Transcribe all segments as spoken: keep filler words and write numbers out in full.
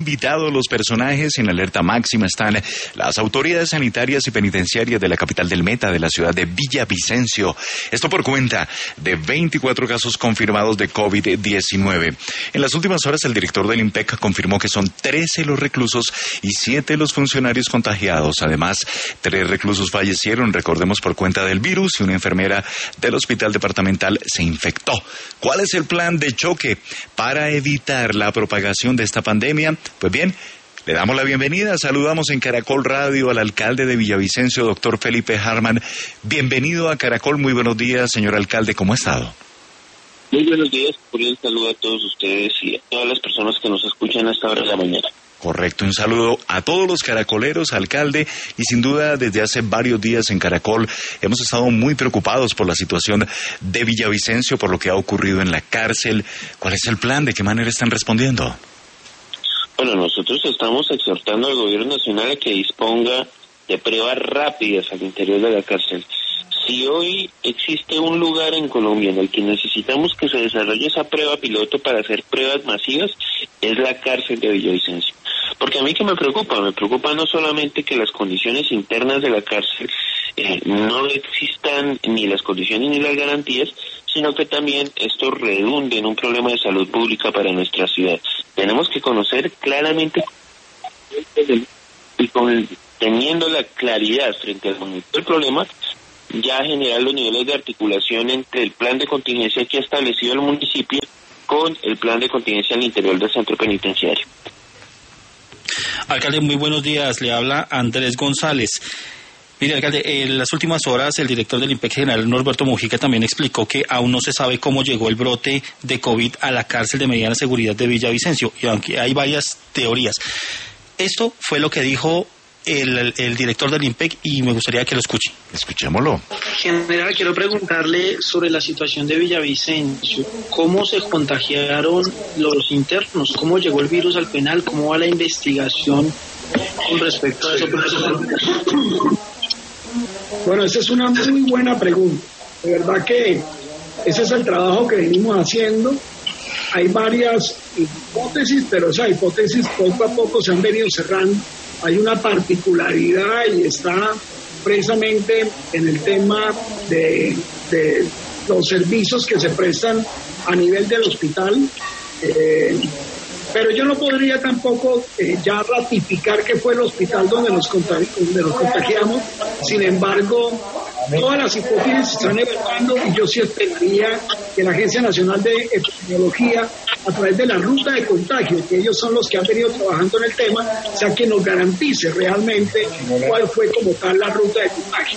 Invitados los personajes, en alerta máxima están las autoridades sanitarias y penitenciarias de la capital del Meta, de la ciudad de Villavicencio. Esto por cuenta de veinticuatro casos confirmados de COVID diecinueve. En las últimas horas, el director del INPEC confirmó que son trece los reclusos y siete los funcionarios contagiados. Además, tres reclusos fallecieron, recordemos, por cuenta del virus, y una enfermera del hospital departamental se infectó. ¿Cuál es el plan de choque para evitar la propagación de esta pandemia? Pues bien, le damos la bienvenida, saludamos en Caracol Radio al alcalde de Villavicencio, doctor Felipe Harman. Bienvenido a Caracol, muy buenos días, señor alcalde, ¿cómo ha estado? Muy buenos días, cordial saludo a todos ustedes y a todas las personas que nos escuchan a esta hora de la mañana. Correcto, un saludo a todos los caracoleros, alcalde, y sin duda desde hace varios días en Caracol hemos estado muy preocupados por la situación de Villavicencio, por lo que ha ocurrido en la cárcel. ¿Cuál es el plan? ¿De qué manera están respondiendo? Bueno, nosotros estamos exhortando al gobierno nacional a que disponga de pruebas rápidas al interior de la cárcel. Si hoy existe un lugar en Colombia en el que necesitamos que se desarrolle esa prueba piloto para hacer pruebas masivas, es la cárcel de Villavicencio. Porque a mí que me preocupa, me preocupa no solamente que las condiciones internas de la cárcel eh, no existan ni las condiciones ni las garantías, sino que también esto redunde en un problema de salud pública para nuestra ciudad. Tenemos que conocer claramente y con, teniendo la claridad frente al del problema, ya generar los niveles de articulación entre el plan de contingencia que ha establecido el municipio con el plan de contingencia al interior del centro penitenciario. Alcalde, muy buenos días, le habla Andrés González. Mire, alcalde, en las últimas horas el director del INPEC general Norberto Mujica también explicó que aún no se sabe cómo llegó el brote de COVID a la cárcel de mediana seguridad de Villavicencio, y aunque hay varias teorías. Esto fue lo que dijo El, el director del INPEC y me gustaría que lo escuche. Escuchémoslo. General, quiero preguntarle sobre la situación de Villavicencio. ¿Cómo se contagiaron los internos? ¿Cómo llegó el virus al penal? ¿Cómo va la investigación con respecto a eso? Bueno, esa es una muy buena pregunta. De verdad que ese es el trabajo que venimos haciendo. Hay varias hipótesis, pero esas hipótesis poco a poco se han venido cerrando. Hay una particularidad y está precisamente en el tema de, de los servicios que se prestan a nivel del hospital, eh, pero yo no podría tampoco eh, ya ratificar que fue el hospital donde nos, contagi- donde nos contagiamos. Sin embargo, todas las hipótesis se están evaluando y yo sí esperaría que la Agencia Nacional de Epidemiología, a través de la ruta de contagio, que ellos son los que han venido trabajando en el tema, sea que nos garantice realmente cuál fue como tal la ruta de contagio.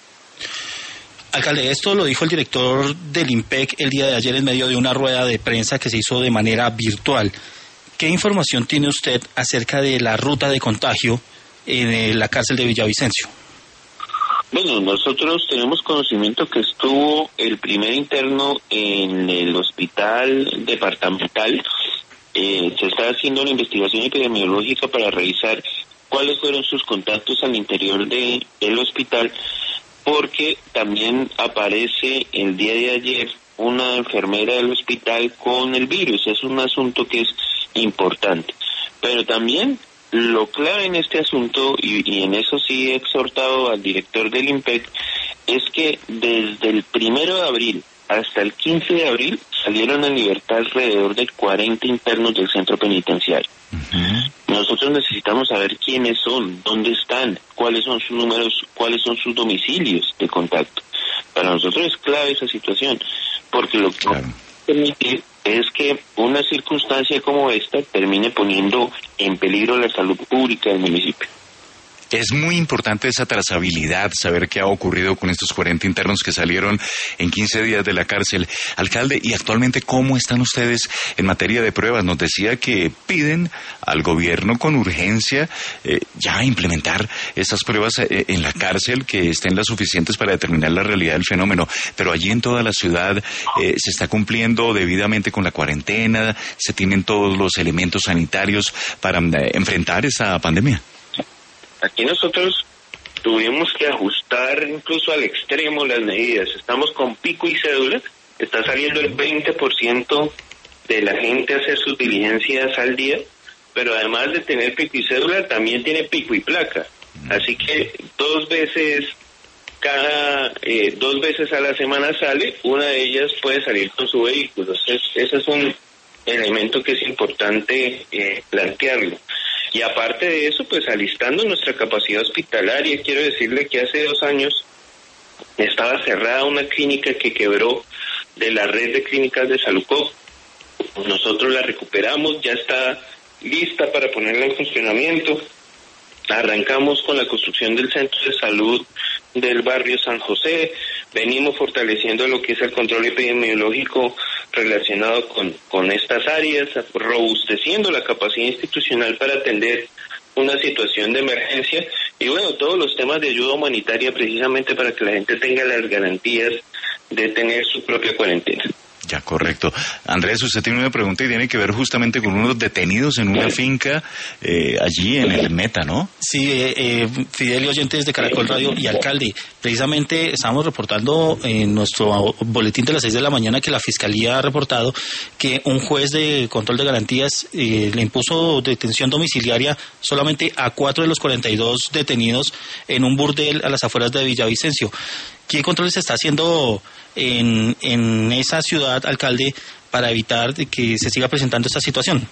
Alcalde, esto lo dijo el director del INPEC el día de ayer en medio de una rueda de prensa que se hizo de manera virtual. ¿Qué información tiene usted acerca de la ruta de contagio en la cárcel de Villavicencio? Bueno, nosotros tenemos conocimiento que estuvo el primer interno en el hospital departamental. Eh, se está haciendo una investigación epidemiológica para revisar cuáles fueron sus contactos al interior de, del hospital, porque también aparece el día de ayer una enfermera del hospital con el virus. Es un asunto que es importante. Pero también lo clave en este asunto, y, y en eso sí he exhortado al director del INPEC, es que desde el primero de abril hasta el quince de abril salieron en libertad alrededor de cuarenta internos del centro penitenciario. Uh-huh. Nosotros necesitamos saber quiénes son, dónde están, cuáles son sus números, cuáles son sus domicilios de contacto. Para nosotros es clave esa situación, porque lo que claro. permite es que una circunstancia como esta termine poniendo en peligro la salud pública del municipio. Es muy importante esa trazabilidad, saber qué ha ocurrido con estos cuarenta internos que salieron en quince días de la cárcel. Alcalde, ¿y actualmente cómo están ustedes en materia de pruebas? Nos decía que piden al gobierno con urgencia eh, ya implementar estas pruebas eh, en la cárcel, que estén las suficientes para determinar la realidad del fenómeno. Pero allí en toda la ciudad eh, se está cumpliendo debidamente con la cuarentena, se tienen todos los elementos sanitarios para eh, enfrentar esta pandemia. Aquí nosotros tuvimos que ajustar incluso al extremo las medidas. Estamos con pico y cédula, está saliendo el veinte por ciento de la gente a hacer sus diligencias al día, pero además de tener pico y cédula, también tiene pico y placa. Así que dos veces, cada eh, dos veces a la semana sale, una de ellas puede salir con su vehículo. Entonces, ese es un elemento que es importante eh, plantearlo. Y aparte de eso, pues alistando nuestra capacidad hospitalaria, quiero decirle que hace dos años estaba cerrada una clínica que quebró de la red de clínicas de Salucop. Nosotros la recuperamos, ya está lista para ponerla en funcionamiento. Arrancamos con la construcción del centro de salud del barrio San José, venimos fortaleciendo lo que es el control epidemiológico relacionado con, con estas áreas, robusteciendo la capacidad institucional para atender una situación de emergencia y bueno, todos los temas de ayuda humanitaria precisamente para que la gente tenga las garantías de tener su propia cuarentena. Ya, correcto. Andrés, usted tiene una pregunta y tiene que ver justamente con unos detenidos en una finca eh, allí en el Meta, ¿no? Sí, eh, eh, Fidel y oyentes de Caracol Radio y alcalde, precisamente estamos reportando en nuestro boletín de las seis de la mañana que la Fiscalía ha reportado que un juez de control de garantías eh, le impuso detención domiciliaria solamente a cuatro de los cuarenta y dos detenidos en un burdel a las afueras de Villavicencio. ¿Qué controles se está haciendo en, en esa ciudad, alcalde, para evitar que se siga presentando esta situación?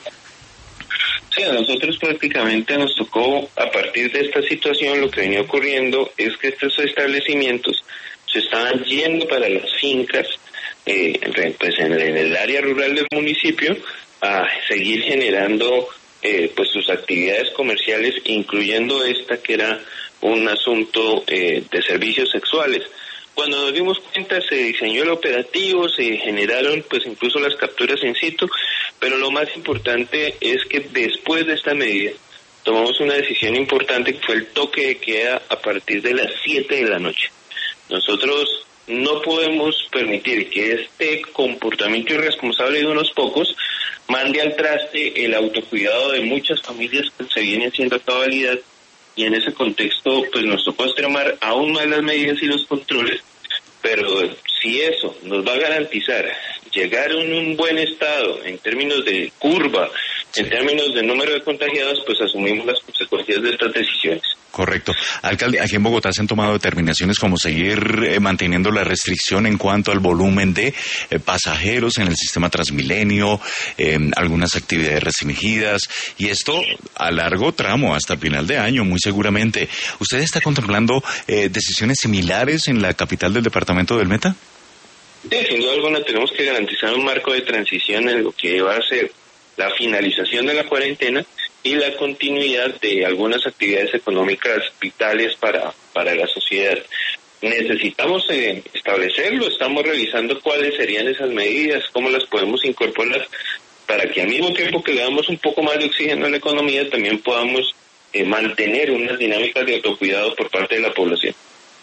Sí, a nosotros prácticamente nos tocó, a partir de esta situación, lo que venía ocurriendo es que estos establecimientos se estaban yendo para las fincas, eh, pues en, en el área rural del municipio, a seguir generando eh, pues sus actividades comerciales, incluyendo esta que era un asunto eh, de servicios sexuales. Cuando nos dimos cuenta se diseñó el operativo, se generaron pues incluso las capturas in situ, pero lo más importante es que después de esta medida tomamos una decisión importante que fue el toque de queda a partir de las siete de la noche. Nosotros no podemos permitir que este comportamiento irresponsable de unos pocos mande al traste el autocuidado de muchas familias que se vienen haciendo a cabalidad. Y en ese contexto, pues nos tocó extremar aún más las medidas y los controles, pero si eso nos va a garantizar llegar en un buen estado en términos de curva, en términos de número de contagiados, pues asumimos las consecuencias de estas decisiones. Correcto. Alcalde, aquí en Bogotá se han tomado determinaciones como seguir eh, manteniendo la restricción en cuanto al volumen de eh, pasajeros en el sistema Transmilenio, eh, algunas actividades restringidas, y esto a largo tramo, hasta final de año, muy seguramente. ¿Usted está contemplando eh, decisiones similares en la capital del departamento del Meta? Sí, sin duda alguna tenemos que garantizar un marco de transición en lo que va a ser la finalización de la cuarentena y la continuidad de algunas actividades económicas vitales para, para la sociedad. Necesitamos eh, establecerlo, estamos revisando cuáles serían esas medidas, cómo las podemos incorporar, para que al mismo tiempo que le damos un poco más de oxígeno a la economía, también podamos eh, mantener unas dinámicas de autocuidado por parte de la población.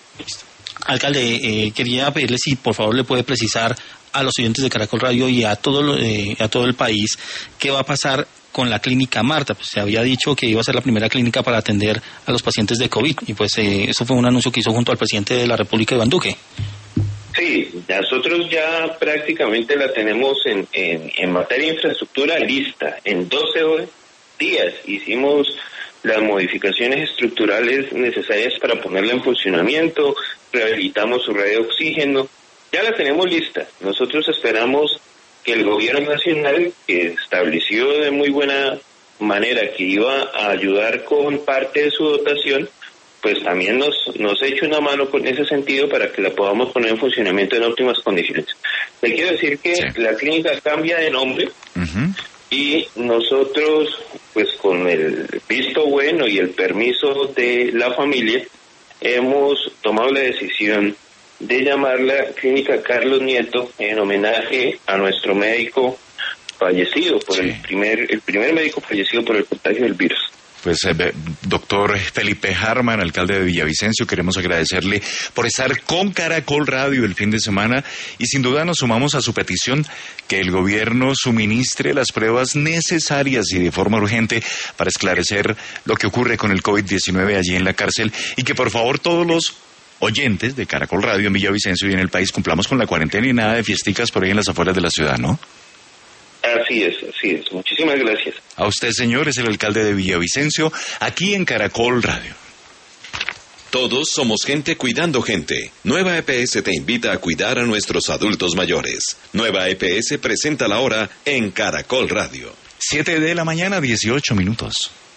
Alcalde, eh, quería pedirle si por favor le puede precisar a los oyentes de Caracol Radio y a todo, eh, a todo el país qué va a pasar con la clínica Marta. Pues se había dicho que iba a ser la primera clínica para atender a los pacientes de COVID y pues eh, eso fue un anuncio que hizo junto al presidente de la República, Iván Duque. Sí, nosotros ya prácticamente la tenemos en, en, en materia de infraestructura lista. En doce días hicimos las modificaciones estructurales necesarias para ponerla en funcionamiento, rehabilitamos su red de oxígeno, ya la tenemos lista. Nosotros esperamos que el gobierno nacional, que estableció de muy buena manera que iba a ayudar con parte de su dotación, pues también nos, nos eche una mano con ese sentido para que la podamos poner en funcionamiento en óptimas condiciones. Le quiero decir que sí, la clínica cambia de nombre, uh-huh, y nosotros, pues con el visto bueno y el permiso de la familia, hemos tomado la decisión de llamarla Clínica Carlos Nieto en homenaje a nuestro médico fallecido por sí. el primer el primer médico fallecido por el contagio del virus. Pues, eh, doctor Felipe Harman, alcalde de Villavicencio, queremos agradecerle por estar con Caracol Radio el fin de semana y sin duda nos sumamos a su petición que el gobierno suministre las pruebas necesarias y de forma urgente para esclarecer lo que ocurre con el COVID diecinueve allí en la cárcel y que por favor todos los oyentes de Caracol Radio en Villavicencio y en el país cumplamos con la cuarentena y nada de fiesticas por ahí en las afueras de la ciudad, ¿no? Así es, así es. Muchísimas gracias. A usted, señor, es el alcalde de Villavicencio, aquí en Caracol Radio. Todos somos gente cuidando gente. Nueva E P S te invita a cuidar a nuestros adultos mayores. Nueva E P S presenta la hora en Caracol Radio. siete de la mañana, dieciocho minutos.